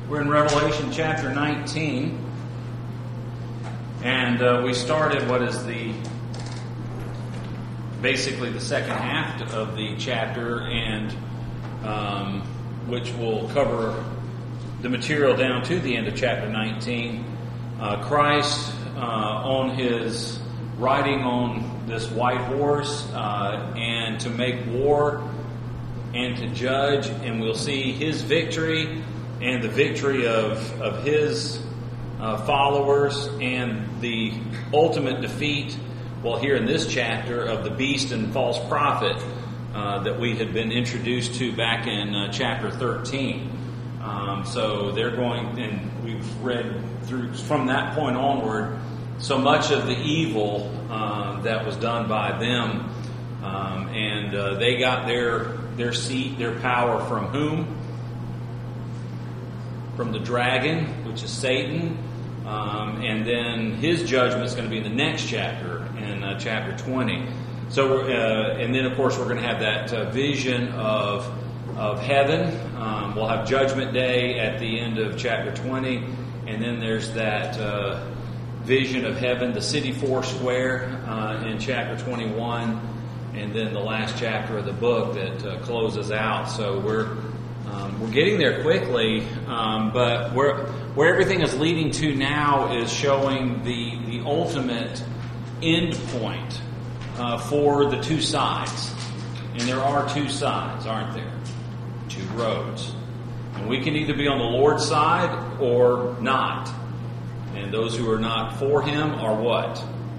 We're in Revelation chapter 19, and we started what is basically the second half of the chapter, and which will cover the material down to the end of chapter 19. Christ on his riding on this white horse and to make war and to judge, and we'll see his victory and the victory of his followers, and the ultimate defeat, well, here in this chapter, of the beast and false prophet that we had been introduced to back in chapter 13. So they're going, and we've read through from that point onward so much of the evil that was done by them, and they got their seat, their power from whom? From the dragon, which is Satan, and then his judgment is going to be in the next chapter, in chapter 20. So, and then of course we're going to have that vision of heaven. We'll have Judgment Day at the end of chapter 20, and then there's that vision of heaven, the city four square, in chapter 21, and then the last chapter of the book that closes out. So we're getting there quickly, but where everything is leading to now is showing the ultimate end point for the two sides. And there are two sides, aren't there? Two roads. And we can either be on the Lord's side or not. And those who are not for Him are what?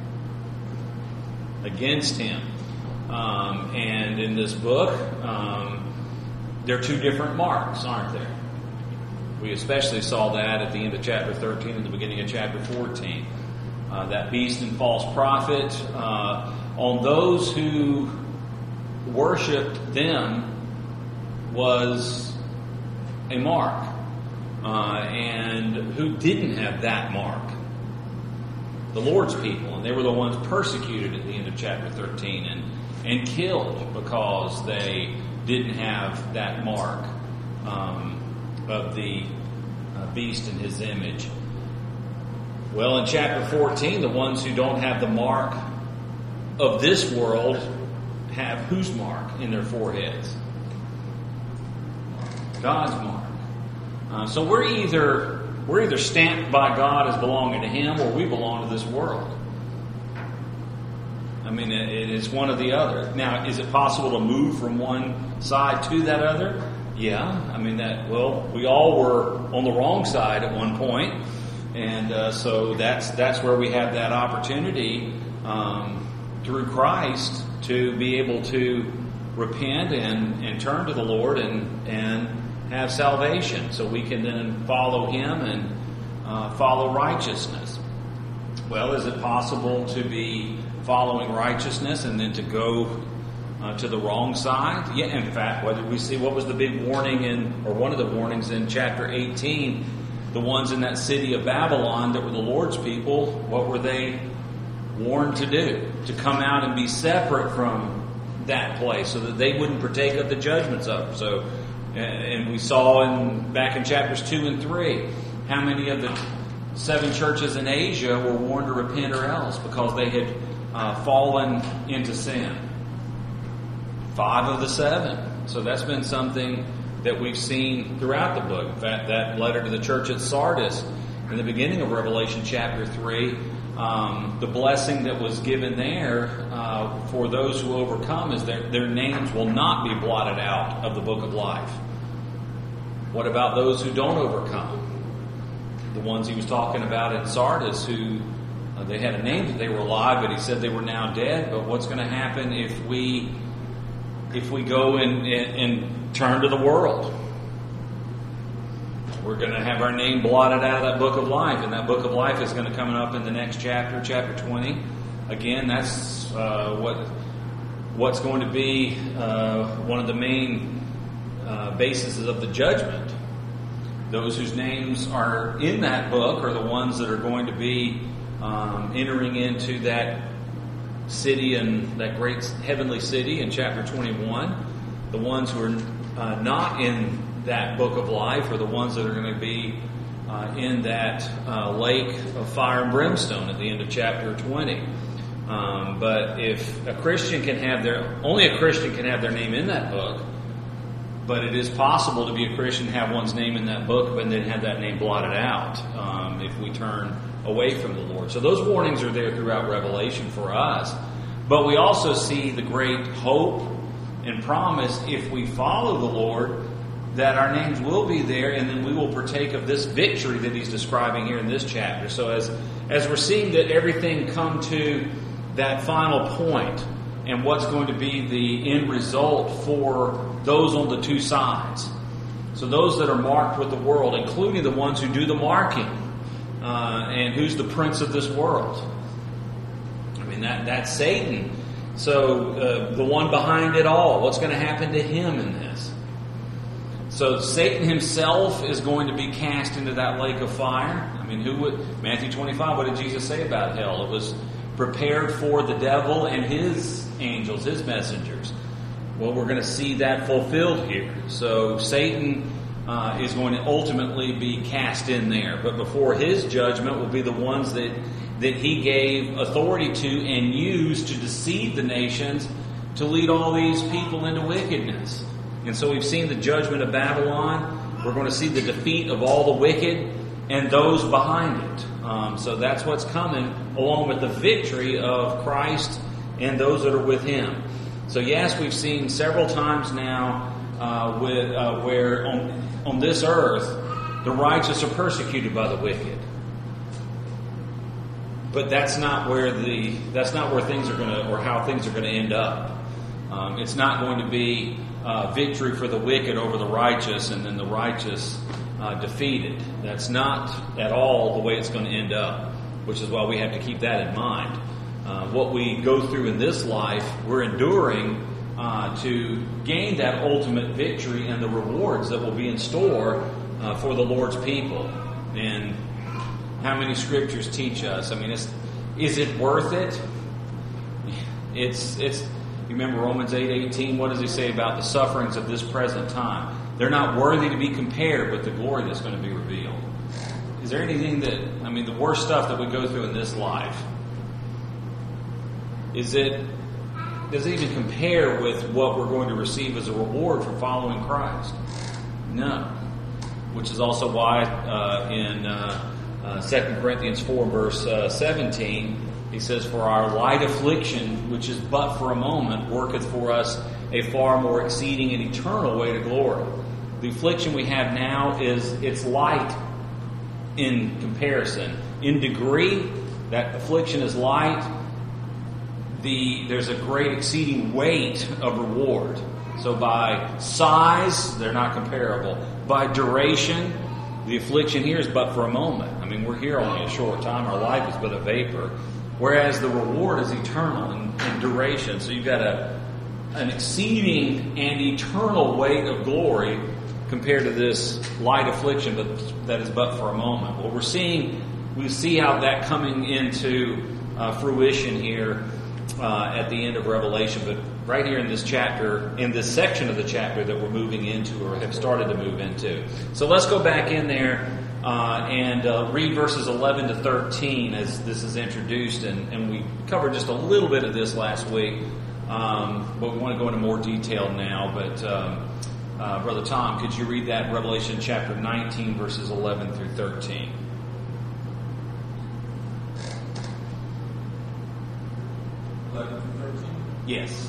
Against Him. And in this book, there are two different marks, aren't there? We especially saw that at the end of chapter 13 and the beginning of chapter 14. That beast and false prophet. On those who worshipped them was a mark. And who didn't have that mark? The Lord's people. And they were the ones persecuted at the end of chapter 13 and killed because they didn't have that mark of the beast in his image. Well, in chapter 14, the ones who don't have the mark of this world have whose mark in their foreheads? God's mark. So we're either stamped by God as belonging to Him, or we belong to this world. I mean, it is one or the other. Now, is it possible to move from one side to that other? Yeah. I mean, we all were on the wrong side at one point. And so that's where we have that opportunity through Christ to be able to repent and turn to the Lord and have salvation. So we can then follow Him and follow righteousness. Well, is it possible to be following righteousness and then to go to the wrong side? Yeah, in fact, whether we see what was the big warning or one of the warnings in chapter 18, the ones in that city of Babylon that were the Lord's people, what were they warned to do? To come out and be separate from that place so that they wouldn't partake of the judgments of it. So, and we saw back in chapters 2 and 3, how many of the 7 churches in Asia were warned to repent or else because they had fallen into sin. 5 of the 7. So that's been something that we've seen throughout the book. In fact, that letter to the church at Sardis in the beginning of Revelation chapter 3, the blessing that was given there for those who overcome is their names will not be blotted out of the book of life. What about those who don't overcome? The ones he was talking about in Sardis who they had a name that they were alive, but he said they were now dead. But what's going to happen if we go and turn to the world? We're going to have our name blotted out of that book of life, and that book of life is going to come up in the next chapter, chapter 20. Again, that's what's going to be one of the main bases of the judgment. Those whose names are in that book are the ones that are going to be entering into that city and that great heavenly city in chapter 21. The ones who are not in that book of life are the ones that are going to be in that lake of fire and brimstone at the end of chapter 20. But if a Christian can have only a Christian can have their name in that book, but it is possible to be a Christian, have one's name in that book, but then have that name blotted out if we turn away from the Lord. So those warnings are there throughout Revelation for us. But we also see the great hope and promise, if we follow the Lord, that our names will be there, and then we will partake of this victory that he's describing here in this chapter. So as we're seeing that everything come to that final point, and what's going to be the end result for those on the two sides. So those that are marked with the world, including the ones who do the marking, and who's the prince of this world. I mean, that's Satan. So the one behind it all, what's going to happen to him in this? So Satan himself is going to be cast into that lake of fire. I mean, Matthew 25, what did Jesus say about hell? It was prepared for the devil and his angels, his messengers. Well, we're going to see that fulfilled here. So Satan is going to ultimately be cast in there. But before his judgment will be the ones that he gave authority to and used to deceive the nations to lead all these people into wickedness. And so we've seen the judgment of Babylon. We're going to see the defeat of all the wicked and those behind it. So that's what's coming, along with the victory of Christ and those that are with him. So yes, we've seen several times now where on this earth the righteous are persecuted by the wicked. But that's not where things are going to, or how things are going to end up. It's not going to be victory for the wicked over the righteous, and then the righteous defeated. That's not at all the way it's going to end up, which is why we have to keep that in mind. What we go through in this life, we're enduring to gain that ultimate victory and the rewards that will be in store for the Lord's people. And how many scriptures teach us? I mean, is it worth it? It's. You remember Romans 8:18? What does he say about the sufferings of this present time? They're not worthy to be compared with the glory that's going to be revealed. Is there anything the worst stuff that we go through in this life, does it even compare with what we're going to receive as a reward for following Christ? No. Which is also why in 2 Corinthians 4 verse 17, he says, "For our light affliction, which is but for a moment, worketh for us a far more exceeding and eternal way to glory." The affliction we have now it's light in comparison. In degree, that affliction is light. There's a great exceeding weight of reward. So by size, they're not comparable. By duration, the affliction here is but for a moment. I mean, we're here only a short time. Our life is but a vapor. Whereas the reward is eternal in duration. So you've got an exceeding and eternal weight of glory compared to this light affliction that is but for a moment. Well, we see how that coming into fruition here at the end of Revelation. But right here in this chapter, in this section of the chapter that we're moving into or have started to move into. So let's go back in there and read verses 11 to 13 as this is introduced. And we covered just a little bit of this last week. But we want to go into more detail now. But Brother Tom, could you read that Revelation chapter 19, verses 11 through 13? Yes.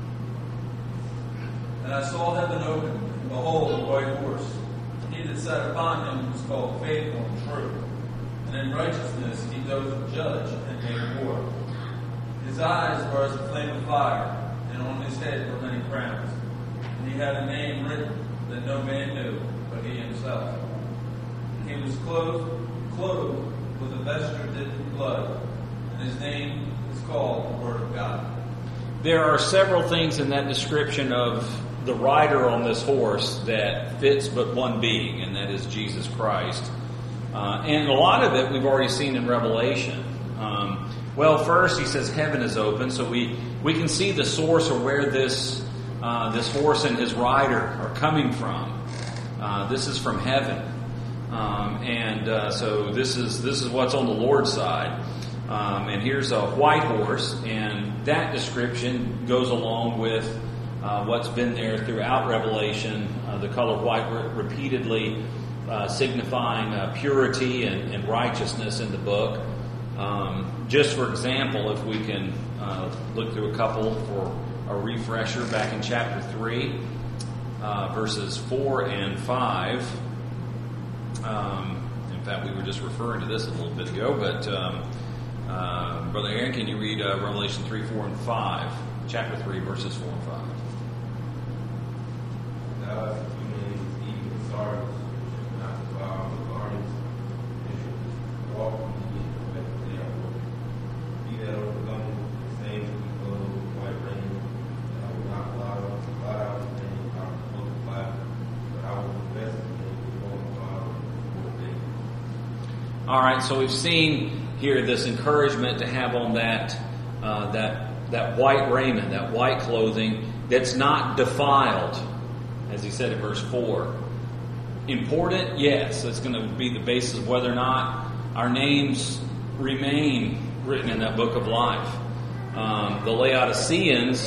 And I saw heaven open, and behold, a white horse. He that sat upon him was called Faithful and True. And in righteousness he doth judge and make war. His eyes were as a flame of fire, and on his head were many crowns. And he had a name written that no man knew but he himself. And he was clothed with a vesture dipped in blood, and his name is called the Word of God. There are several things in that description of the rider on this horse that fits but one being, and that is Jesus Christ. And a lot of it we've already seen in Revelation. Well, first he says heaven is open, so we can see the source of where this horse and his rider are coming from. This is from heaven. So this is what's on the Lord's side. And here's a white horse, and that description goes along with what's been there throughout Revelation. The color white repeatedly signifying purity and righteousness in the book. Just for example, if we can look through a couple for a refresher, back in chapter 3, verses 4 and 5. In fact, we were just referring to this a little bit ago, but Brother Aaron, can you read Revelation 3, 4, and 5? Chapter 3, verses 4 and 5. God's humans, even Sardis, should not defile the garments, and should walk in the way they are working. He that overcometh, the same shall be clothed with white raiment, and I will not blot out his name out of the book of life, but I will confess his name before my Father and before David. All right, so we've seen here this encouragement to have on that white raiment, that white clothing that's not defiled, as he said in verse 4. Important? Yes. That's going to be the basis of whether or not our names remain written in that book of life. The Laodiceans,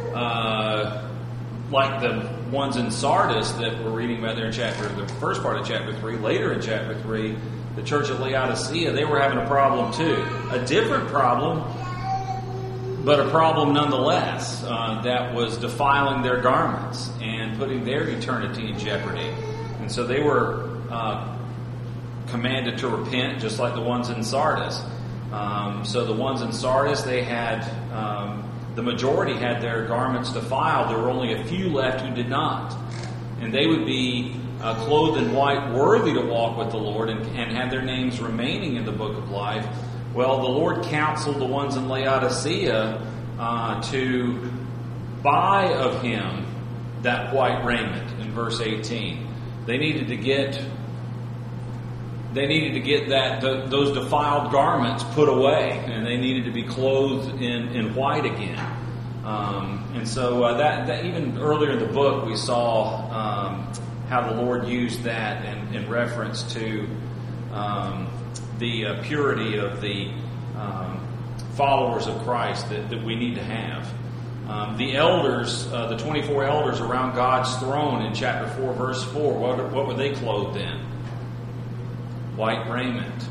like the ones in Sardis that we're reading about there in the first part of chapter 3, later in chapter 3, the church of Laodicea, they were having a problem too. A different problem, but a problem nonetheless, that was defiling their garments and putting their eternity in jeopardy. And so they were commanded to repent, just like the ones in Sardis. So the ones in Sardis, they had, the majority had their garments defiled. There were only a few left who did not. And they would be clothed in white, worthy to walk with the Lord and have their names remaining in the book of life. Well, the Lord counseled the ones in Laodicea to buy of him that white raiment in verse 18. They needed to get those defiled garments put away, and they needed to be clothed in white again. And so that even earlier in the book we saw how the Lord used that in reference to the purity of the followers of Christ that we need to have. The elders, the 24 elders around God's throne in chapter 4, verse 4, what were they clothed in? White raiment.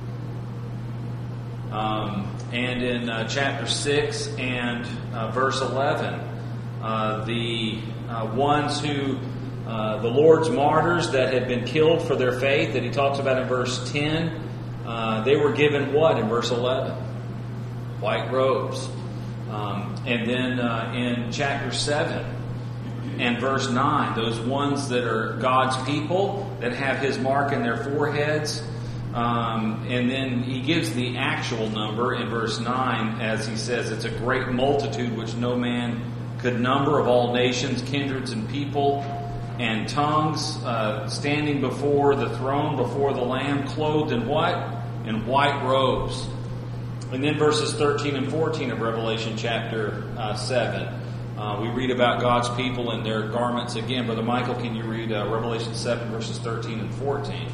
And in chapter 6 and verse 11, the ones who, the Lord's martyrs that had been killed for their faith, that he talks about in verse 10, they were given what in verse 11? White robes. And then in chapter 7 and verse 9, those ones that are God's people, that have his mark in their foreheads. And then he gives the actual number in verse 9, as he says, it's a great multitude which no man could number, of all nations, kindreds, and people, and tongues, standing before the throne, before the Lamb, clothed in what? In white robes. And then verses 13 and 14 of Revelation chapter 7. We read about God's people and their garments again. Brother Michael, can you read Revelation 7, verses 13 and 14?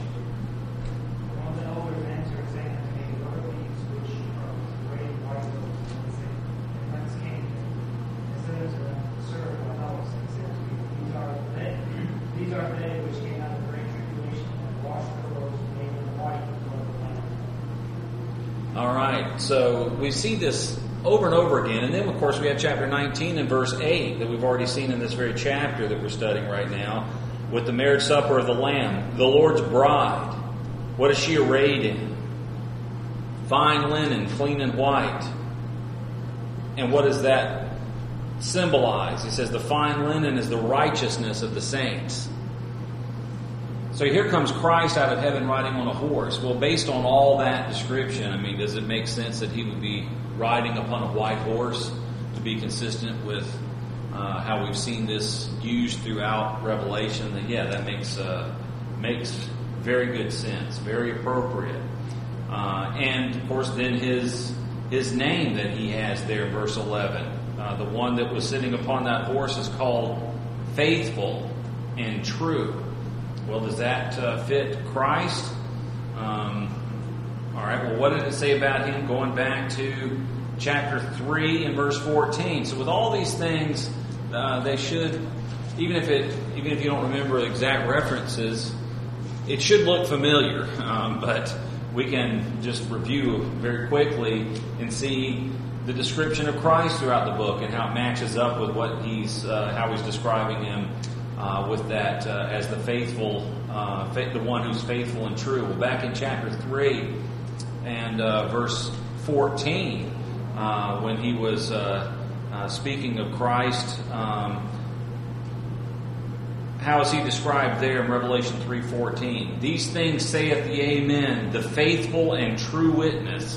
All right, so we see this over and over again. And then, of course, we have chapter 19 and verse 8 that we've already seen in this very chapter that we're studying right now with the marriage supper of the Lamb, the Lord's bride. What is she arrayed in? Fine linen, clean and white. And what does that symbolize? He says the fine linen is the righteousness of the saints. So here comes Christ out of heaven riding on a horse. Well, based on all that description, I mean, does it make sense that he would be riding upon a white horse to be consistent with how we've seen this used throughout Revelation? That, yeah, that makes very good sense, very appropriate. And, of course, then his name that he has there in verse 11. The one that was sitting upon that horse is called Faithful and True. Well, does that fit Christ? All right, well, what did it say about him? Going back to chapter 3 and verse 14. So with all these things, they should, even if you don't remember exact references, it should look familiar. But we can just review very quickly and see the description of Christ throughout the book and how it matches up with what how he's describing him with that as the faithful, the one who's faithful and true. Well, back in chapter 3 and verse 14, when he was speaking of Christ, how is he described there in Revelation 3:14? These things saith the Amen, the faithful and true witness.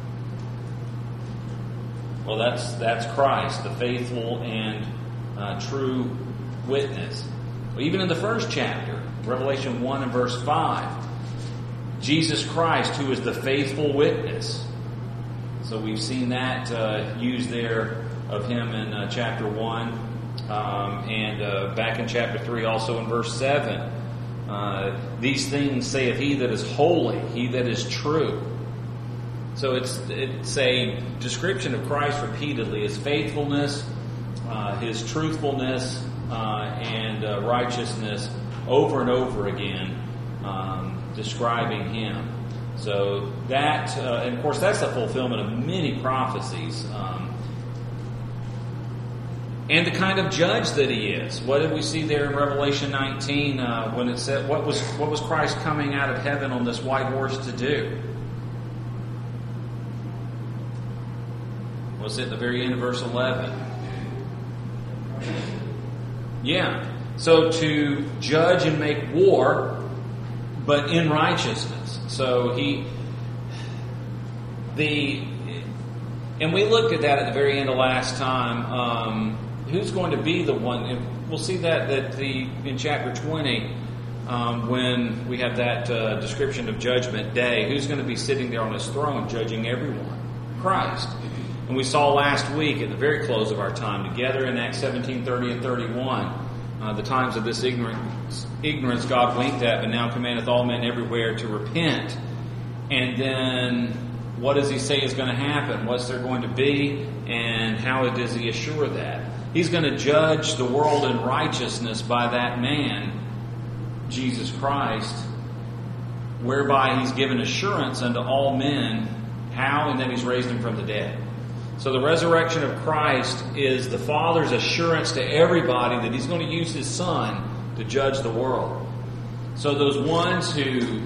Well, that's Christ, the faithful and true witness. Well, even in the first chapter, Revelation 1 and verse 5, Jesus Christ, who is the faithful witness. So we've seen that used there of him in chapter 1. And back in chapter 3, also in verse 7, these things saith he that is holy, he that is true. So it's a description of Christ repeatedly, his faithfulness, his truthfulness, and righteousness over and over again, describing him. So that, and of course, that's the fulfillment of many prophecies. And the kind of judge that he is. What did we see there in Revelation 19 when it said, what was Christ coming out of heaven on this white horse to do? Was it the very end of verse 11? Yeah. So to judge and make war, but in righteousness. So and we looked at that at the very end of last time. Who's going to be the one? And we'll see that in chapter 20, when we have that description of Judgment Day. Who's going to be sitting there on his throne judging everyone? Christ. And we saw last week at the very close of our time together in Acts 17, 30 and 31, the times of this ignorance God winked at, but now commandeth all men everywhere to repent. And then what does he say is going to happen? What's there going to be? And how does he assure that? He's going to judge the world in righteousness by that man, Jesus Christ, whereby he's given assurance unto all men. How? And then he's raised him from the dead. So the resurrection of Christ is the Father's assurance to everybody that he's going to use his Son to judge the world. So those ones who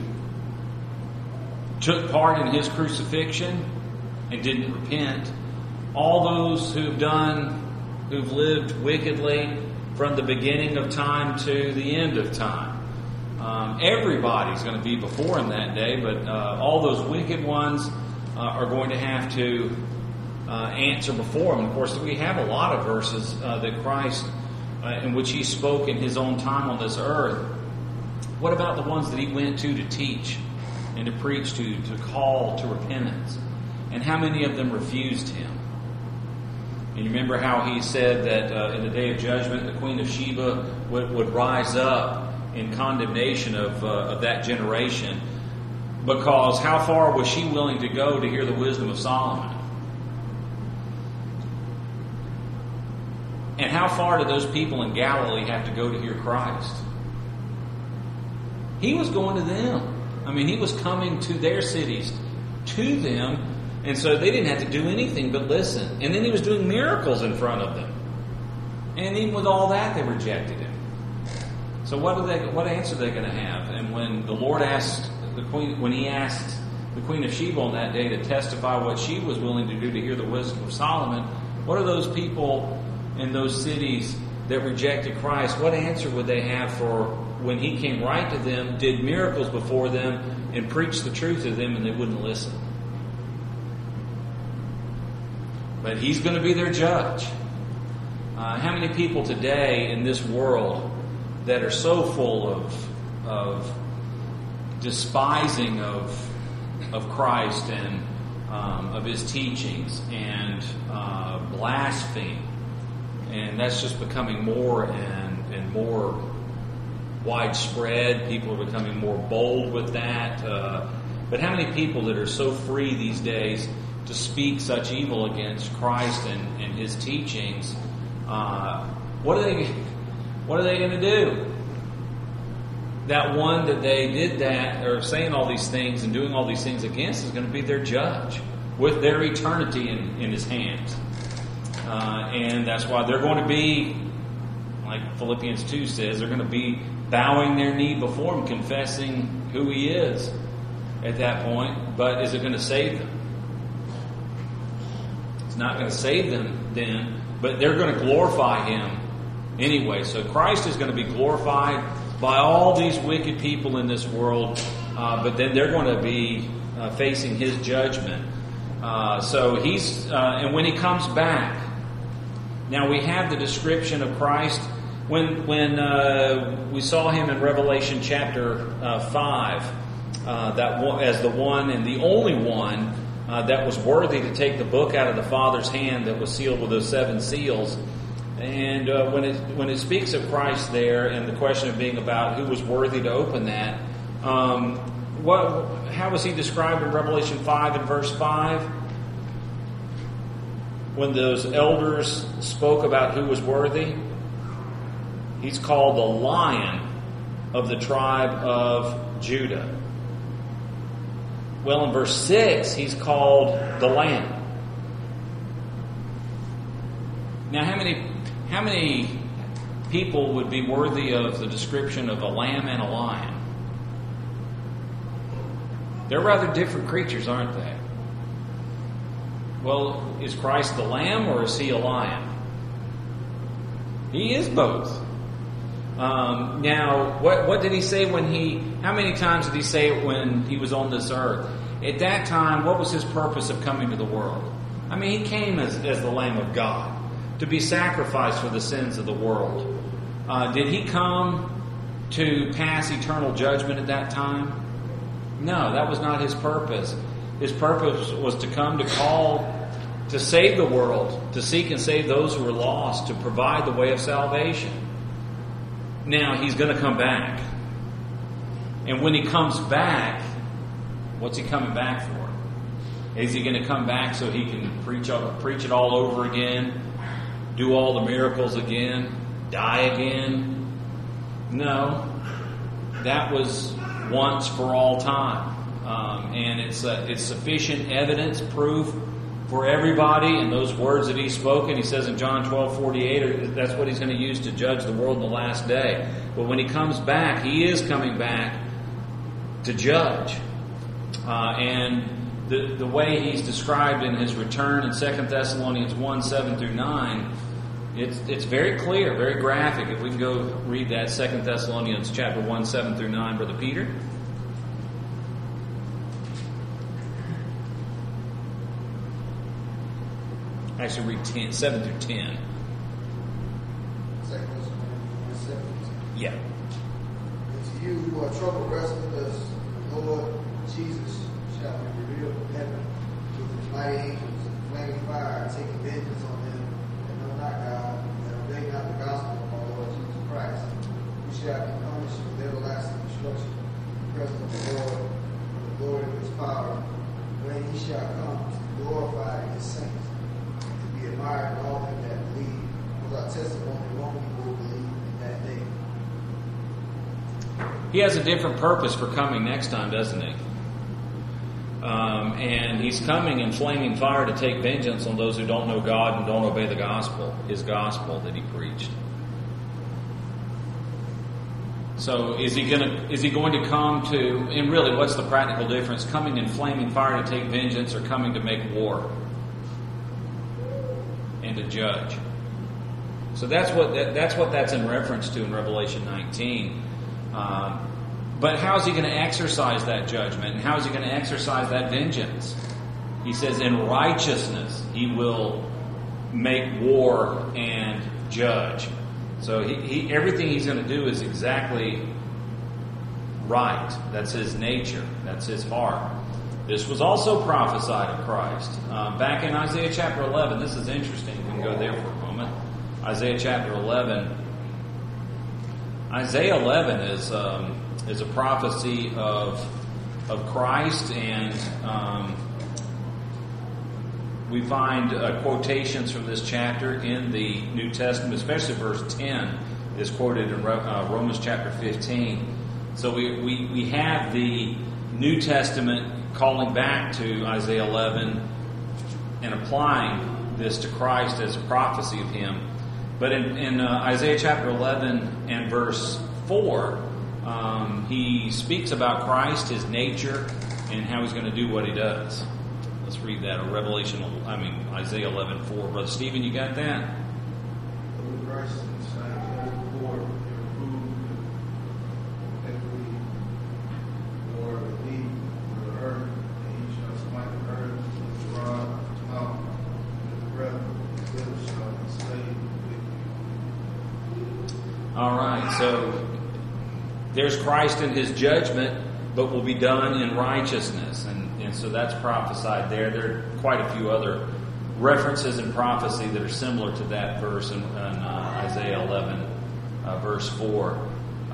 took part in his crucifixion and didn't repent, all those who've lived wickedly from the beginning of time to the end of time. Everybody's going to be before him that day, but all those wicked ones are going to have to answer before him. And of course, we have a lot of verses that Christ, in which he spoke in his own time on this earth. What about the ones that he went to teach and to preach to call to repentance? And how many of them refused him? And you remember how he said that in the day of judgment, the Queen of Sheba would rise up in condemnation of that generation, because how far was she willing to go to hear the wisdom of Solomon? And how far did those people in Galilee have to go to hear Christ? He was going to them. I mean, he was coming to their cities, to them, and so they didn't have to do anything but listen. And then he was doing miracles in front of them. And even with all that, they rejected him. So what answer are they going to have? And when the Lord asked when he asked the Queen of Sheba on that day to testify what she was willing to do to hear the wisdom of Solomon, what are those people in those cities that rejected Christ, what answer would they have for when he came right to them, did miracles before them, and preached the truth to them, and they wouldn't listen? But he's going to be their judge. How many people today in this world that are so full of despising of Christ and of his teachings and blaspheme? And that's just becoming more and more widespread. People are becoming more bold with that. But how many people that are so free these days to speak such evil against Christ and His teachings? What are they going to do? That one that they did that, or saying all these things and doing all these things against, is going to be their judge with their eternity in His hands. And that's why they're going to be, like Philippians 2 says, they're going to be bowing their knee before Him, confessing who He is at that point. But is it going to save them? It's not going to save them then, but they're going to glorify Him anyway. So Christ is going to be glorified by all these wicked people in this world, but then they're going to be facing His judgment. So He's, and when He comes back, now we have the description of Christ when we saw Him in Revelation chapter 5, as the one and the only one that was worthy to take the book out of the Father's hand that was sealed with those 7 seals. And when it speaks of Christ there, and the question of being about who was worthy to open that, how was He described in Revelation 5 and verse 5? When those elders spoke about who was worthy, He's called the Lion of the tribe of Judah. Well, in verse 6, He's called the Lamb. Now, how many people would be worthy of the description of a lamb and a lion? They're rather different creatures, aren't they? Well, is Christ the lamb or is He a lion? He is both. Now, what did He say how many times did He say it when He was on this earth? At that time, what was His purpose of coming to the world? I mean, He came as the Lamb of God, to be sacrificed for the sins of the world. Did He come to pass eternal judgment at that time? No, that was not His purpose. His purpose was to come to call, to save the world, to seek and save those who were lost, to provide the way of salvation. Now, He's going to come back. And when He comes back, what's He coming back for? Is He going to come back so He can preach it all over again? Do all the miracles again? Die again? No. That was once for all time. And it's sufficient evidence, proof for everybody. And those words that He's spoken, He says in John 12:48, that's what He's going to use to judge the world in the last day. But when He comes back, He is coming back to judge. And the way He's described in His return in 2 Thessalonians 1:7-9, it's very clear, very graphic. If we can go read that 2 Thessalonians chapter 1:7-9, Brother Peter. Actually, read 7-10. Yeah. And to you who are troubled, rest with us. The Lord Jesus shall be revealed from heaven with His mighty angels and flaming fire, taking vengeance on them that know not God, that obey not the gospel of our Lord Jesus Christ, who shall be punished with everlasting destruction in the presence of the Lord for the glory of His power, when He shall come to glorify His saints, to be admired in all them that believe, with our testimony among people who believe in that day. He has a different purpose for coming next time, doesn't He? And He's coming in flaming fire to take vengeance on those who don't know God and don't obey the gospel, His gospel that He preached. So is He going to come to, and really what's the practical difference? Coming in flaming fire to take vengeance or coming to make war and to judge? So that's what that's in reference to in Revelation 19. But how is He going to exercise that judgment? And how is He going to exercise that vengeance? He says in righteousness He will make war and judge. So everything He's going to do is exactly right. That's His nature. That's His heart. This was also prophesied of Christ. Back in Isaiah chapter 11, this is interesting. We can go there for a moment. Isaiah chapter 11. Isaiah 11 is a prophecy of Christ, and we find quotations from this chapter in the New Testament, especially verse 10 is quoted in Romans chapter 15. So we have the New Testament calling back to Isaiah 11 and applying this to Christ as a prophecy of Him. But in Isaiah chapter 11 and verse 4, he speaks about Christ, His nature, and how He's going to do what He does. Let's read that. Isaiah 11:4. Brother Stephen, you got that? All right, so there's Christ in His judgment, but will be done in righteousness. And so that's prophesied there. There are quite a few other references in prophecy that are similar to that verse in Isaiah 11, verse 4.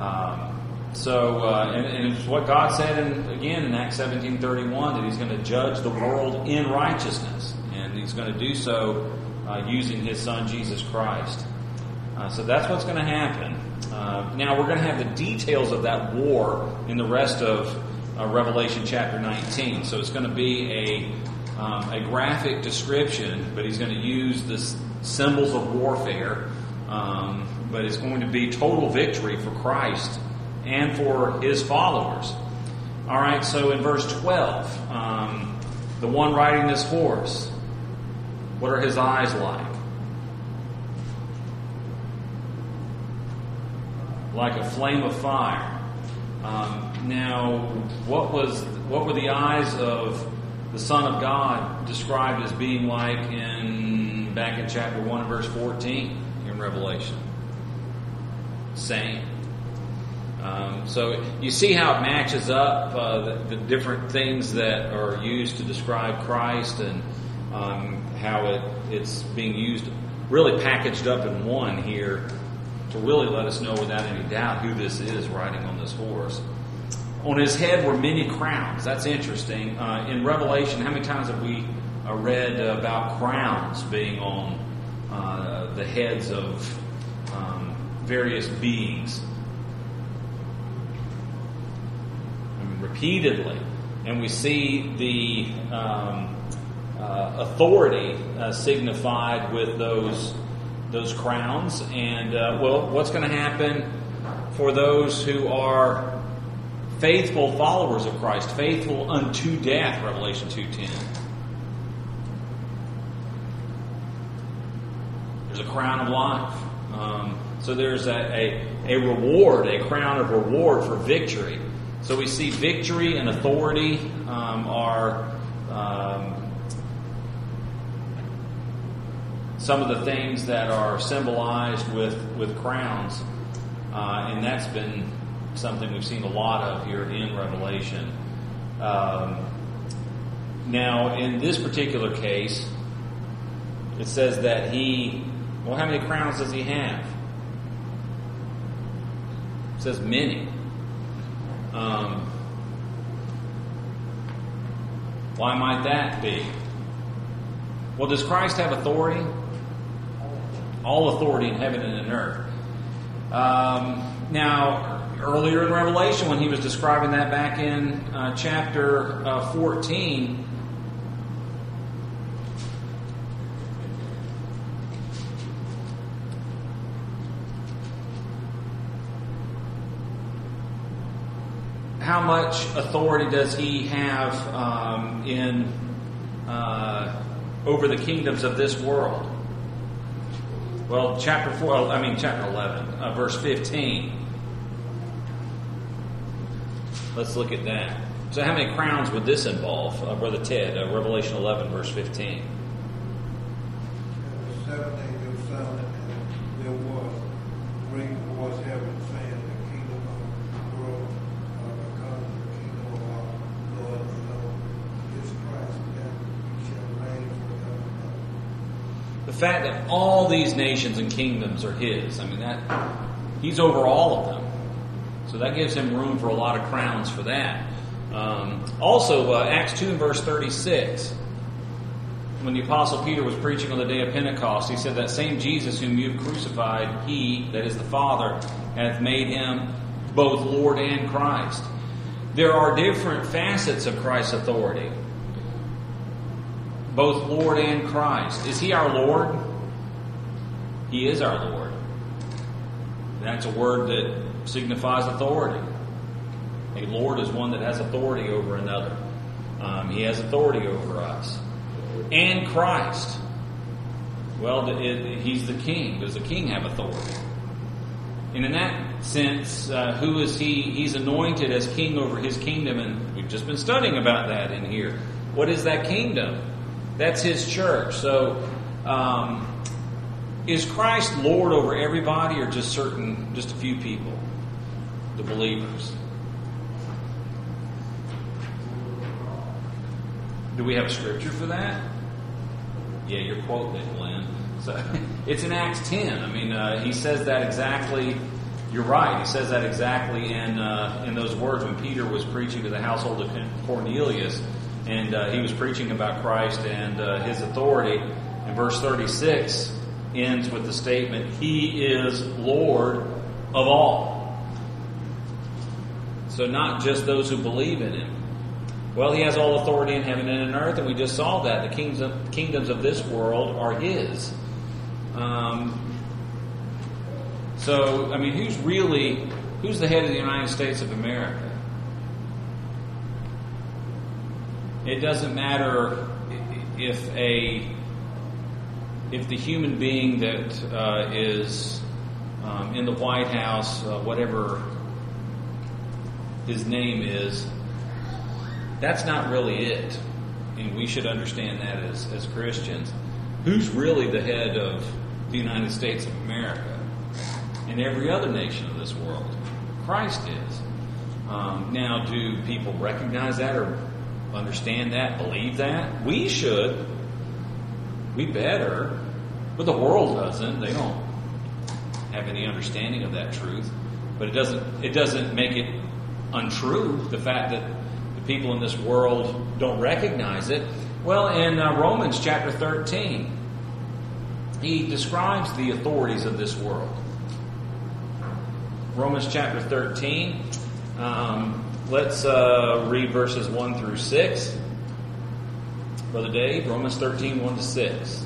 And it's what God said in Acts 17:31, that He's going to judge the world in righteousness. And He's going to do so using His Son, Jesus Christ. So that's what's going to happen. Now we're going to have the details of that war in the rest of Revelation chapter 19. So it's going to be a graphic description, but He's going to use the symbols of warfare. But it's going to be total victory for Christ and for His followers. All right, so in verse 12, the one riding this horse, what are his eyes like? Like a flame of fire. Now, what were the eyes of the Son of God described as being like back in chapter 1 verse 14 in Revelation? Same. So you see how it matches up the different things that are used to describe Christ, and how it's being used, really packaged up in one here, to really let us know without any doubt who this is riding on this horse. On his head were many crowns. That's interesting. In Revelation, how many times have we read about crowns being on the heads of various beings? Repeatedly. And we see the authority signified with those crowns. And, what's going to happen for those who are faithful followers of Christ, faithful unto death, Revelation 2:10. There's a crown of life. So there's a reward, a crown of reward for victory. So we see victory and authority are some of the things that are symbolized with crowns, and that's been something we've seen a lot of here in Revelation. Now, in this particular case, it says that how many crowns does he have? It says many. Why might that be? Well, does Christ have authority? All authority in heaven and in earth. Now, earlier in Revelation, when he was describing that back in chapter 14, how much authority does he have over the kingdoms of this world? Well, chapter 11, verse 15. Let's look at that. So how many crowns would this involve, Brother Ted? Revelation 11, verse 15. 7 angels sounded, and there was a great voice heaven saying, "The kingdom of the world becomes the kingdom of our Lord and Lord, Jesus Christ, and He shall reign forever and ever." The fact that all these nations and kingdoms are His, He's over all of them. So that gives him room for a lot of crowns for that. Also, Acts 2 and verse 36. When the Apostle Peter was preaching on the day of Pentecost, he said, that same Jesus whom you have crucified, he, that is the Father, hath made him both Lord and Christ. There are different facets of Christ's authority. Both Lord and Christ. Is he our Lord? He is our Lord. That's a word that signifies authority. A Lord is one that has authority over another. He has authority over us. And Christ. Well, he's the king. Does the king have authority? And in that sense, who is he? He's anointed as king over his kingdom, and we've just been studying about that in here. What is that kingdom? That's his church. So, is Christ Lord over everybody, or just a few people, the believers? Do we have a scripture for that? Yeah, you're quoting it, Glenn. So it's in Acts 10. I mean, he says that exactly. You're right. He says that exactly in those words when Peter was preaching to the household of Cornelius, and he was preaching about Christ and his authority. And verse 36 ends with the statement, "He is Lord of all." So not just those who believe in him. Well, he has all authority in heaven and in earth, and we just saw that. The kingdoms of this world are his. So, I mean, who's the head of the United States of America? It doesn't matter if the human being that is in the White House, whatever his name is, that's not really it. And we should understand that as Christians. Who's really the head of the United States of America and every other nation of this world? Christ is. Now, do people recognize that or understand that, believe that? We should. We better. But the world doesn't. They don't have any understanding of that truth. But it doesn't make it untrue, the fact that people in this world don't recognize it. Well, in Romans chapter 13, he describes the authorities of this world. Romans chapter 13, let's read verses 1 through 6. Brother Dave, Romans 13, 1 to 6.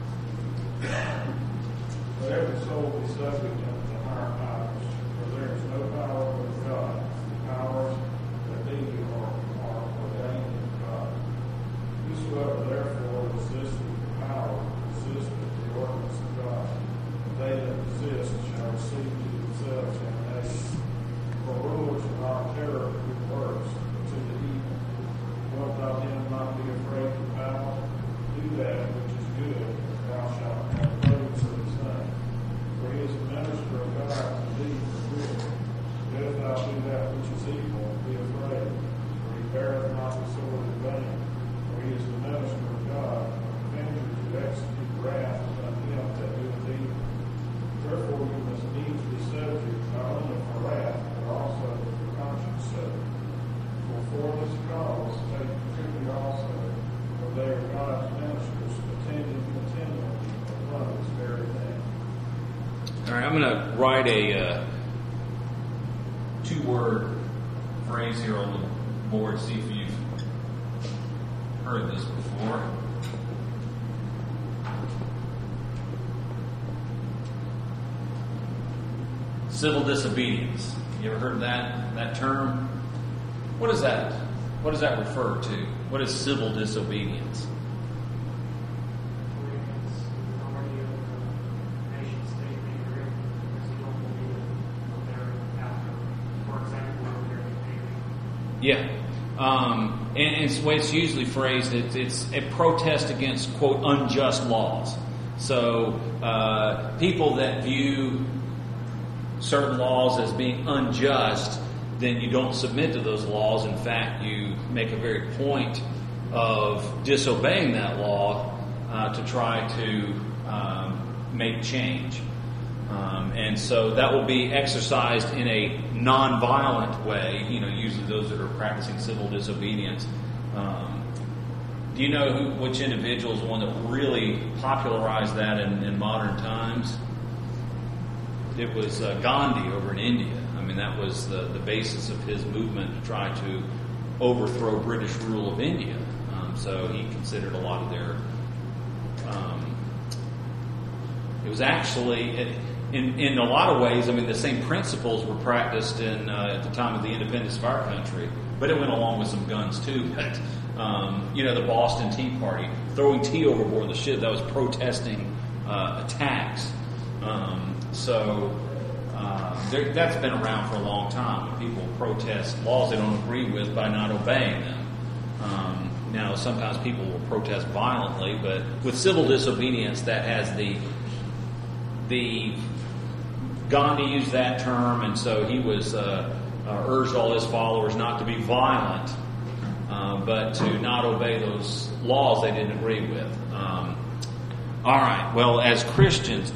But every soul is subject unto the higher powers, for there is no power but God. The powers that be are ordained of God. Whosoever therefore resisteth the power, resisteth the ordinance of God. They that resist shall receive to themselves damnation. For rulers are not terror to the works, but to the evil. Wilt thou then not be afraid of power? Do that which is good, thou shalt have praise of his name. For he is a minister of God to thee for good. But if thou do that which is evil, be afraid, for he beareth not the sword in vain. For he is the minister of God, avenger to execute wrath on him that doeth evil. Therefore you must needs be subject, not only for wrath, but also for conscience sake. For this cause, take particularly also, for they are God's ministers, attending continually upon this very thing. All right, I'm going to write a two-word phrase here on the board, see if you've heard this before. Civil disobedience. You ever heard that term? What is that? What does that refer to? What is civil disobedience? Yeah. And it's the way it's usually phrased, it's a protest against, quote, unjust laws. So people that view certain laws as being unjust, then you don't submit to those laws. In fact, you make a very point of disobeying that law to try to make change. And so that will be exercised in a non-violent way, usually those that are practicing civil disobedience. Do you know which individual is the one that really popularized that in modern times? It was Gandhi over in India. I mean, that was the basis of his movement to try to overthrow British rule of India. So he considered a lot of their... it was actually... In a lot of ways, I mean, the same principles were practiced at the time of the independence of our country, but it went along with some guns too. But the Boston Tea Party, throwing tea overboard the ship, that was protesting attacks. That's been around for a long time. When people protest laws they don't agree with by not obeying them. Now, sometimes people will protest violently, but with civil disobedience, that has the Gandhi used that term, and so he was urged all his followers not to be violent, but to not obey those laws they didn't agree with. All right. Well, as Christians,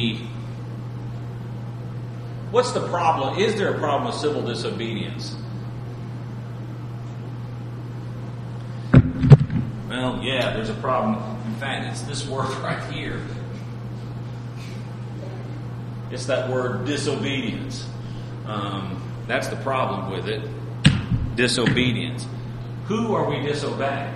what's the problem? Is there a problem with civil disobedience? Well, yeah, there's a problem. In fact, it's this word right here. It's that word disobedience. That's the problem with it. Disobedience. Who are we disobeying?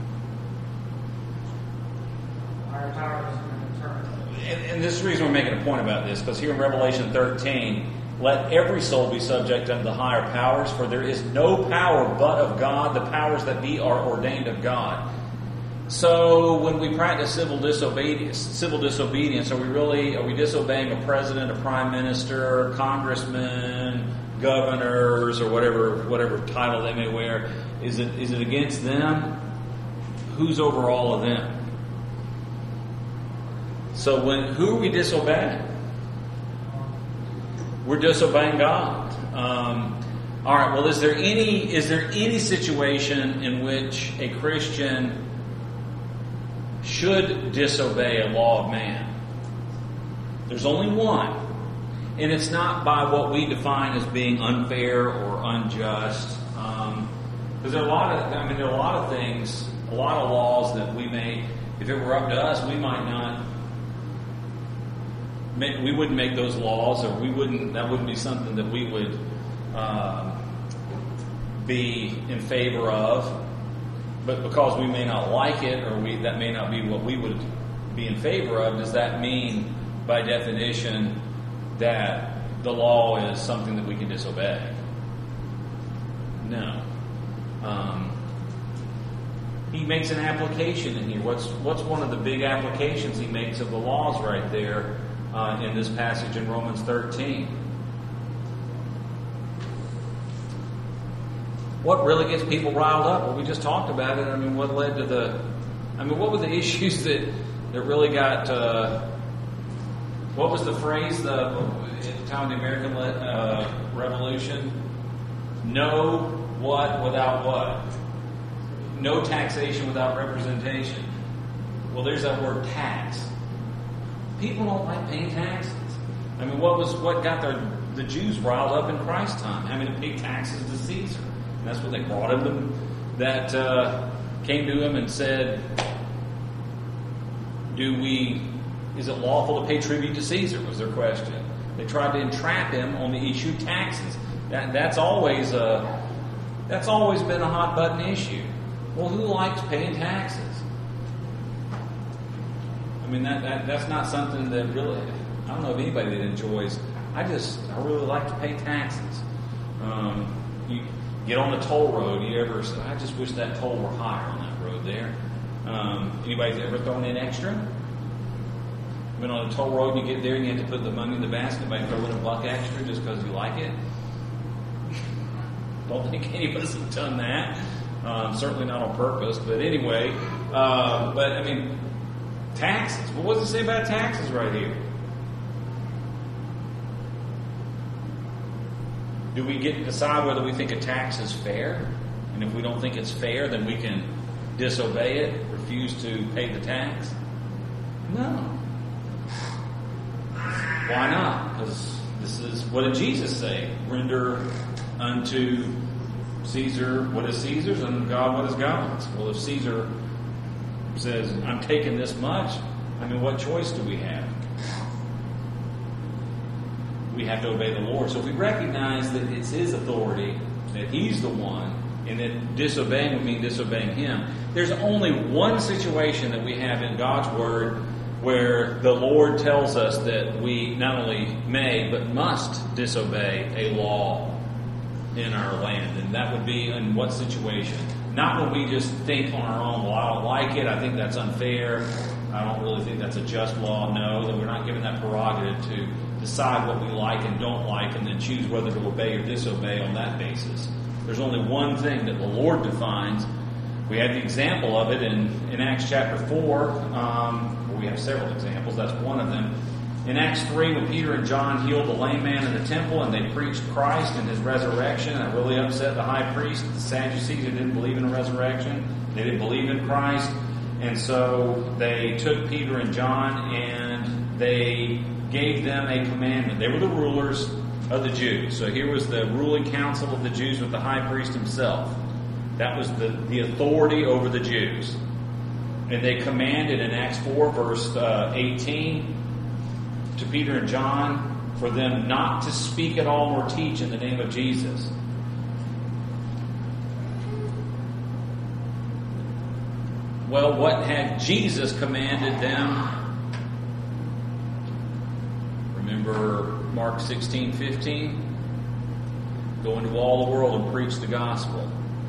Higher powers and determined. And this is the reason we're making a point about this, because here in Revelation 13, let every soul be subject unto the higher powers, for there is no power but of God. The powers that be are ordained of God. So when we practice civil disobedience, are we disobeying a president, a prime minister, congressman, governors, or whatever title they may wear? Is it against them? Who's over all of them? So who are we disobeying? We're disobeying God. All right. Well, is there any situation in which a Christian should disobey a law of man? There's only one, and it's not by what we define as being unfair or unjust. Because there are a lot of things, a lot of laws that we may, if it were up to us, we wouldn't make those laws, or that wouldn't be something that we would be in favor of. But because we may not like it, or that may not be what we would be in favor of, does that mean, by definition, that the law is something that we can disobey? No. He makes an application in here. What's one of the big applications he makes of the laws right there in this passage in Romans 13? What really gets people riled up? Well, we just talked about it. I mean, what led to what were the issues that really got, what was the phrase at the time of the American Revolution? No what without what? No taxation without representation. Well, there's that word tax. People don't like paying taxes. I mean, what got the Jews riled up in Christ's time? Having to pay taxes to Caesar. And that's what they brought him. That came to him and said, is it lawful to pay tribute to Caesar? Was their question. They tried to entrap him on the issue of taxes. That's always been a hot button issue. Well, who likes paying taxes? I mean, that's not something that really, I don't know of anybody that enjoys. I really like to pay taxes. You get on the toll road, I just wish that toll were higher on that road there. Anybody ever thrown in extra? Been on a toll road, you get there and you have to put the money in the basket by throwing in $1 extra just because you like it? Don't think any of us have done that. Certainly not on purpose, but anyway. But I mean, taxes. Well, what does it say about taxes right here? Do we get to decide whether we think a tax is fair? And if we don't think it's fair, then we can disobey it, refuse to pay the tax? No. Why not? Because this is, what did Jesus say? Render unto Caesar what is Caesar's, and God what is God's. Well, if Caesar says, I'm taking this much, I mean, what choice do we have? We have to obey the Lord. So if we recognize that it's His authority, that He's the one, and that disobeying would mean disobeying Him, there's only one situation that we have in God's Word where the Lord tells us that we not only may, but must disobey a law in our land. And that would be in what situation? Not when we just think on our own, well, I don't like it, I think that's unfair, I don't really think that's a just law. No, that we're not given that prerogative to decide what we like and don't like and then choose whether to obey or disobey on that basis. There's only one thing that the Lord defines. We have the example of it in Acts chapter 4. We have several examples. That's one of them. In Acts 3, when Peter and John healed the lame man in the temple and they preached Christ and His resurrection, that really upset the high priest, the Sadducees, who didn't believe in a resurrection. They didn't believe in Christ. And so they took Peter and John and they gave them a commandment. They were the rulers of the Jews. So here was the ruling council of the Jews with the high priest himself. That was the authority over the Jews. And they commanded in Acts 4, verse 18, to Peter and John for them not to speak at all nor teach in the name of Jesus. Well, what had Jesus commanded them? Remember Mark 16:15? Go into all the world and preach the gospel.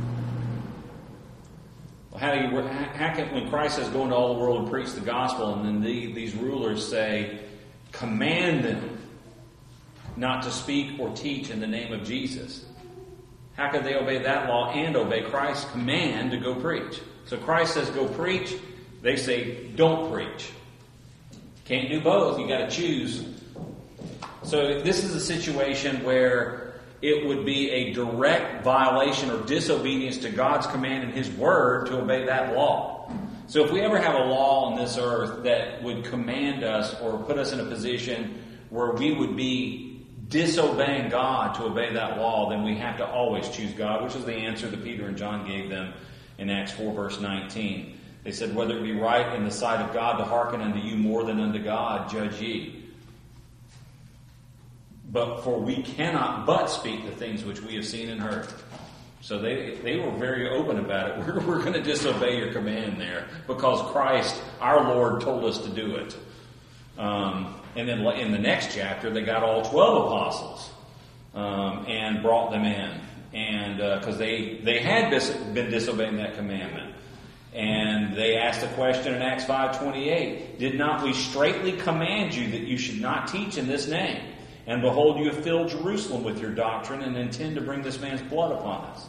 How can, when Christ says go into all the world and preach the gospel, and then these rulers say, command them not to speak or teach in the name of Jesus? How could they obey that law and obey Christ's command to go preach? So Christ says go preach. They say don't preach. Can't do both. You got to choose. So this is a situation where it would be a direct violation or disobedience to God's command and His word to obey that law. So if we ever have a law on this earth that would command us or put us in a position where we would be disobeying God to obey that law, then we have to always choose God, which is the answer that Peter and John gave them in Acts 4, verse 19. They said, whether it be right in the sight of God to hearken unto you more than unto God, judge ye. But for we cannot but speak the things which we have seen and heard. So they were very open about it. We're going to disobey your command there because Christ, our Lord, told us to do it. And then in the next chapter, they got all 12 apostles and brought them in. And because they had been disobeying that commandment. And they asked a question in Acts 5:28. Did not we straitly command you that you should not teach in this name? And behold, you have filled Jerusalem with your doctrine and intend to bring this man's blood upon us.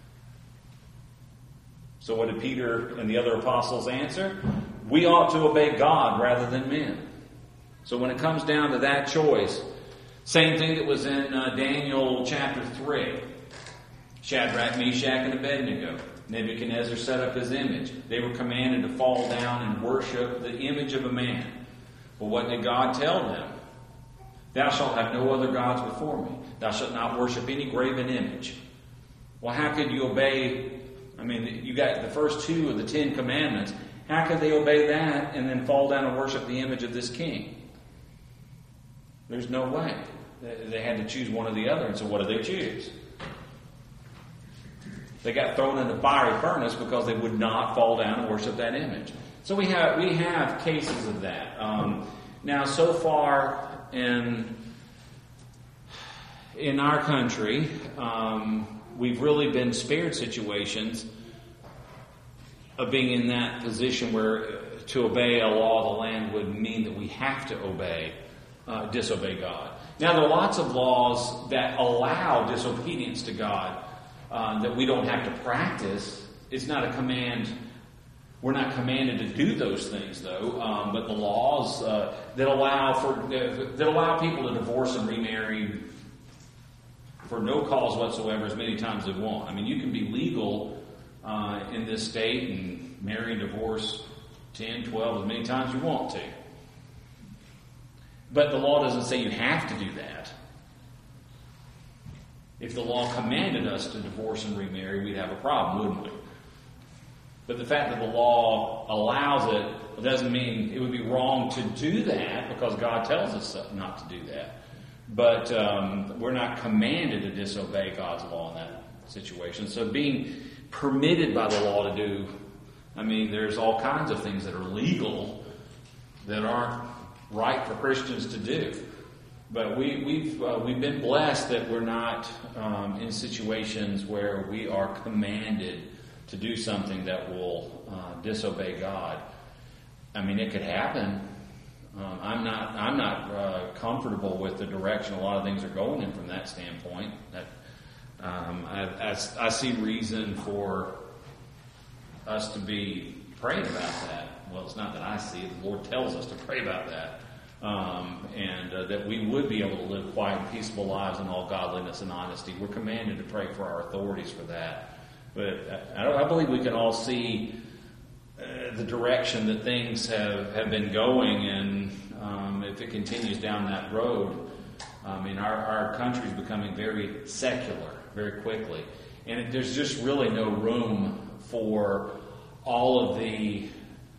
So what did Peter and the other apostles answer? We ought to obey God rather than men. So when it comes down to that choice, same thing that was in Daniel chapter 3. Shadrach, Meshach, and Abednego. Nebuchadnezzar set up his image. They were commanded to fall down and worship the image of a man. But what did God tell them? Thou shalt have no other gods before me. Thou shalt not worship any graven image. Well, how could you obey? I mean, you got the first two of the 10 commandments. How could they obey that and then fall down and worship the image of this king? There's no way. They had to choose one or the other. And so what did they choose? They got thrown in the fiery furnace because they would not fall down and worship that image. So we have cases of that. Now, so far in our country, we've really been spared situations of being in that position where to obey a law of the land would mean that we have to disobey God. Now, there are lots of laws that allow disobedience to God that we don't have to practice. It's not a command. We're not commanded to do those things, though. But the laws that allow people to divorce and remarry for no cause whatsoever as many times as they want. I mean, you can be legal in this state and marry and divorce 10, 12, as many times as you want to. But the law doesn't say you have to do that. If the law commanded us to divorce and remarry, we'd have a problem, wouldn't we? But the fact that the law allows it doesn't mean it would be wrong to do that, because God tells us not to do that. But we're not commanded to disobey God's law in that situation. So being permitted by the law to do, there's all kinds of things that are legal that aren't right for Christians to do. But we've been blessed that we're not in situations where we are commanded to do something that will disobey God. It could happen. I'm not comfortable with the direction a lot of things are going in from that standpoint. I see reason for us to be praying about that. Well, it's not that I see it. The Lord tells us to pray about that. And that we would be able to live quiet and peaceable lives in all godliness and honesty. We're commanded to pray for our authorities for that. But I believe we can all see the direction that things have been going, and if it continues down that road, our country is becoming very secular very quickly. And there's just really no room for all of the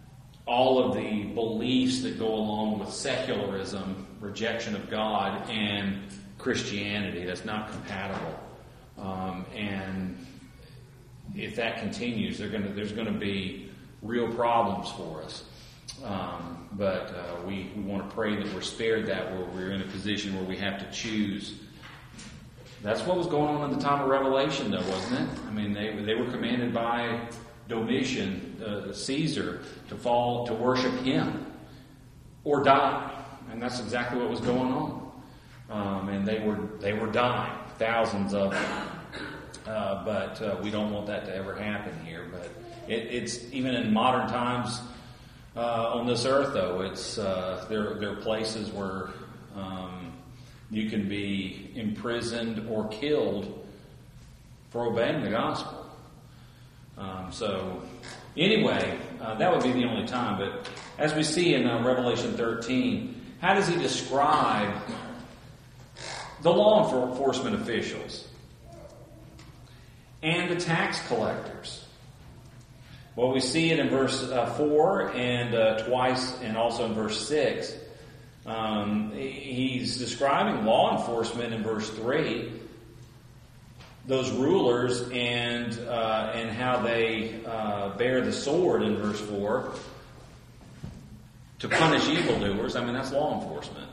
beliefs that go along with secularism, rejection of God, and Christianity. That's not compatible. And if that continues, there's going to be real problems for us. But we want to pray that we're spared that, where we're in a position where we have to choose. That's what was going on in the time of Revelation, though, wasn't it? They were commanded by Domitian, Caesar, to worship him or die, and that's exactly what was going on. And they were dying, thousands of them. But we don't want that to ever happen here. But it's even in modern times on this earth, though. It's there are places where you can be imprisoned or killed for obeying the gospel. So anyway, that would be the only time. But as we see in Revelation 13, how does he describe the law enforcement officials and the tax collectors? Well, we see it in verse 4 and twice, and also in verse 6. He's describing law enforcement in verse 3, those rulers, and how they bear the sword in verse 4 to punish evildoers. That's law enforcement.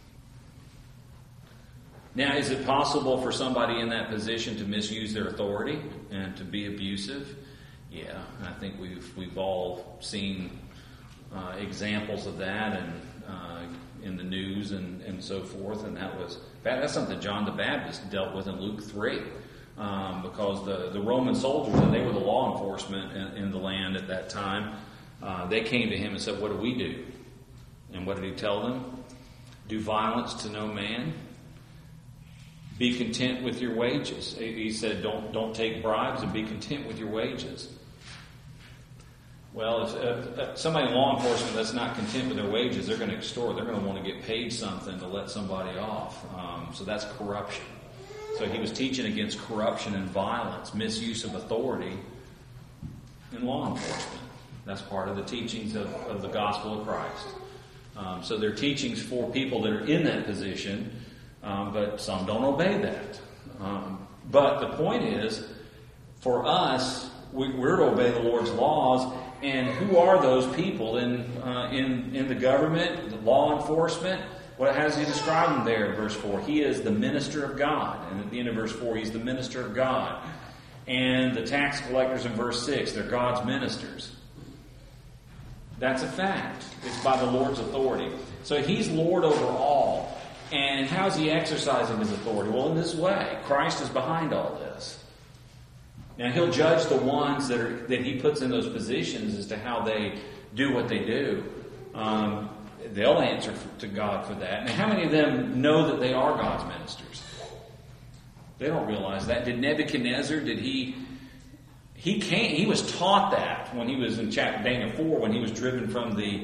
Now, is it possible for somebody in that position to misuse their authority and to be abusive? Yeah, I think we've all seen examples of that, and in the news and so forth. And that's something John the Baptist dealt with in Luke 3, because the Roman soldiers, and they were the law enforcement in the land at that time, they came to him and said, "What do we do?" And what did he tell them? "Do violence to no man. Be content with your wages." He said, don't take bribes, and be content with your wages. Well, if somebody in law enforcement that's not content with their wages, they're going to extort. They're going to want to get paid something to let somebody off. So that's corruption. So he was teaching against corruption and violence, misuse of authority in law enforcement. That's part of the teachings of the gospel of Christ. So they're teachings for people that are in that position, but some don't obey that. But the point is, for us, we're to obey the Lord's laws. And who are those people in the government, the law enforcement? How does he describe them there in verse 4? He is the minister of God. And at the end of verse 4, he's the minister of God. And the tax collectors in verse 6, they're God's ministers. That's a fact. It's by the Lord's authority. So he's Lord over all. And how is he exercising his authority? Well, in this way. Christ is behind all this. Now, he'll judge the ones that he puts in those positions as to how they do what they do. They'll answer to God for that. Now, how many of them know that they are God's ministers? They don't realize that. Did Nebuchadnezzar, he was taught that when he was in chapter Daniel 4, when he was driven from the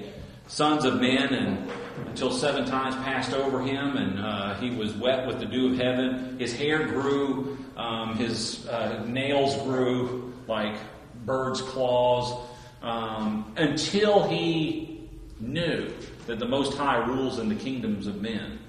sons of men, and until 7 times passed over him, and he was wet with the dew of heaven. His hair grew, his nails grew like birds' claws, until he knew that the Most High rules in the kingdoms of men.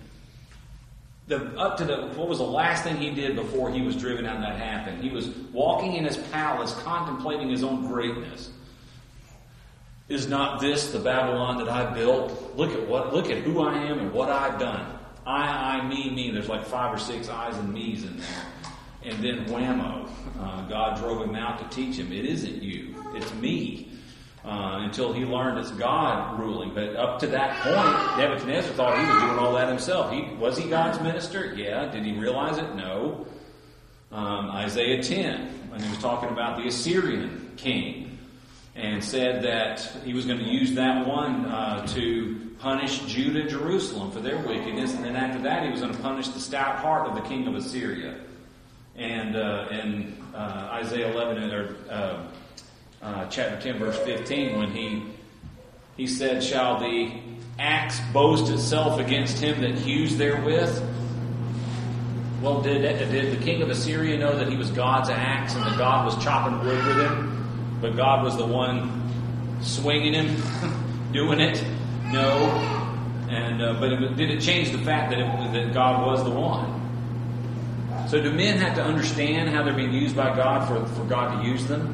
What was the last thing he did before he was driven out and that happened? He was walking in his palace, contemplating his own greatness. Is not this the Babylon that I built? Look at who I am and what I've done. I, me. There's like 5 or 6 I's and me's in there. And then whammo, God drove him out to teach him. It isn't you, it's me. Until he learned it's God ruling. But up to that point, Nebuchadnezzar thought he was doing all that himself. Was he God's minister? Yeah. Did he realize it? No. Isaiah 10, when he was talking about the Assyrian king, and said that he was going to use that one to punish Judah and Jerusalem for their wickedness. And then after that, he was going to punish the stout heart of the king of Assyria. And in Isaiah 11, or chapter 10, verse 15, when he said, shall the axe boast itself against him that hews therewith? Well, did the king of Assyria know that he was God's axe and that God was chopping wood with him? But God was the one swinging him, doing it? No. But did it change the fact that God was the one? So do men have to understand how they're being used by God for God to use them?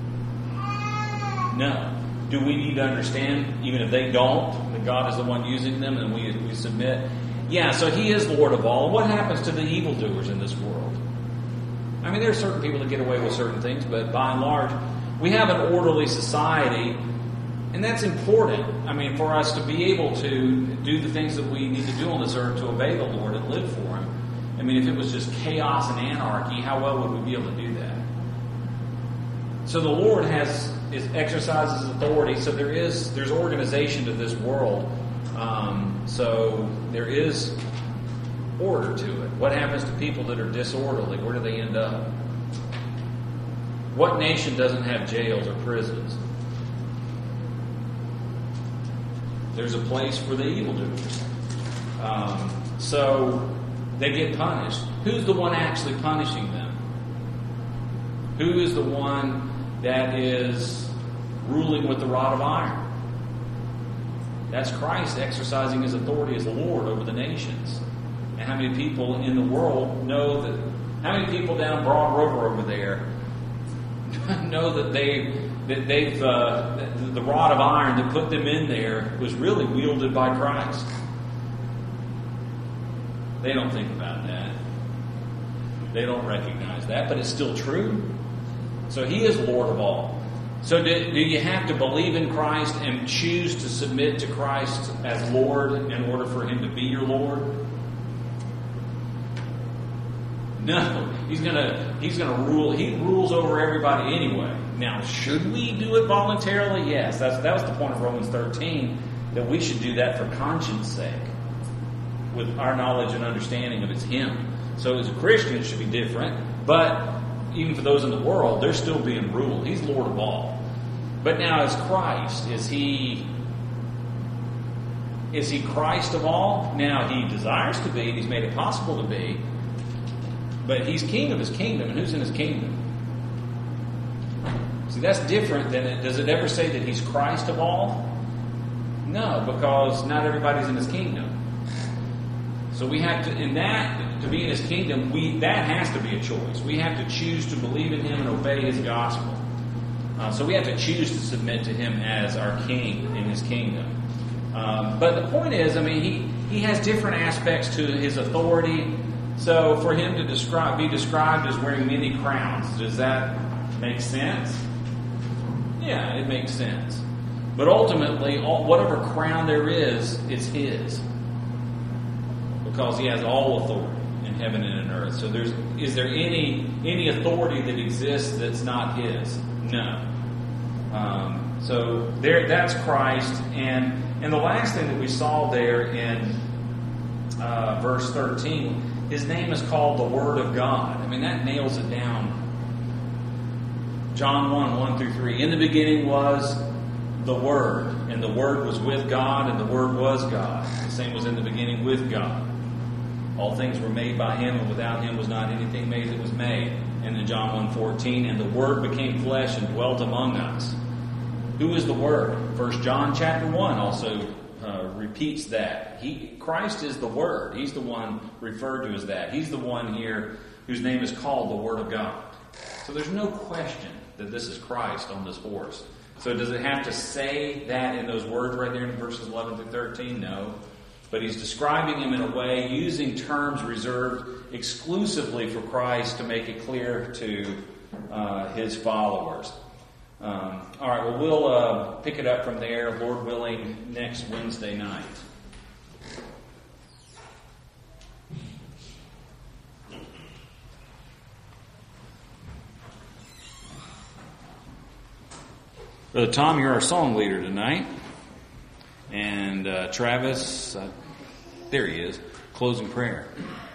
No. Do we need to understand, even if they don't, that God is the one using them and we submit? Yeah, so He is Lord of all. What happens to the evildoers in this world? I mean, there are certain people that get away with certain things, but by and large, we have an orderly society, and that's important. I mean, for us to be able to do the things that we need to do on this earth to obey the Lord and live for Him. I mean, if it was just chaos and anarchy, how well would we be able to do that? So the Lord exercises authority. So there's organization to this world. So there is order to it. What happens to people that are disorderly? Where do they end up? What nation doesn't have jails or prisons? There's a place for the evildoers. So they get punished. Who's the one actually punishing them? Who is the one that is ruling with the rod of iron? That's Christ exercising His authority as Lord over the nations. And how many people in the world know that? How many people down Broad River over there know that the rod of iron that put them in there was really wielded by Christ? They don't think about that. They don't recognize that, but it's still true. So He is Lord of all. So do you have to believe in Christ and choose to submit to Christ as Lord in order for Him to be your Lord? No. He's gonna rule. He rules over everybody anyway. Now, should we do it voluntarily? Yes. That was the point of Romans 13, that we should do that for conscience sake, with our knowledge and understanding of it's Him. So as a Christian, it should be different. But even for those in the world, they're still being ruled. He's Lord of all. But now as Christ, is He Christ of all? Now He desires to be, and He's made it possible to be. But He's King of His kingdom, and who's in His kingdom? See, that's different than does it ever say that He's Christ of all? No, because not everybody's in His kingdom. So we have to, to be in His kingdom, that has to be a choice. We have to choose to believe in Him and obey His gospel. So we have to choose to submit to Him as our King in His kingdom. But the point is, I mean, He has different aspects to His authority. So for Him to be described as wearing many crowns, does that make sense? Yeah, it makes sense. But ultimately, whatever crown there is, it's His. Because He has all authority in heaven and in earth. So is there any authority that exists that's not His? No. So that's Christ. And the last thing that we saw there in verse 13, His name is called the Word of God. I mean, that nails it down. John 1:1-3. In the beginning was the Word, and the Word was with God, and the Word was God. The same was in the beginning with God. All things were made by Him, and without Him was not anything made that was made. And in John 1:14, and the Word became flesh and dwelt among us. Who is the Word? 1 John chapter 1 also repeats that. Christ is the Word. He's the one referred to as that. He's the one here whose name is called the Word of God. So there's no question that this is Christ on this horse. So does it have to say that in those words right there in verses 11 through 13? No. But he's describing him in a way using terms reserved exclusively for Christ to make it clear to his followers. All right, well, we'll pick it up from there, Lord willing, next Wednesday night. Brother Tom, you're our song leader tonight. And Travis, there he is, closing prayer.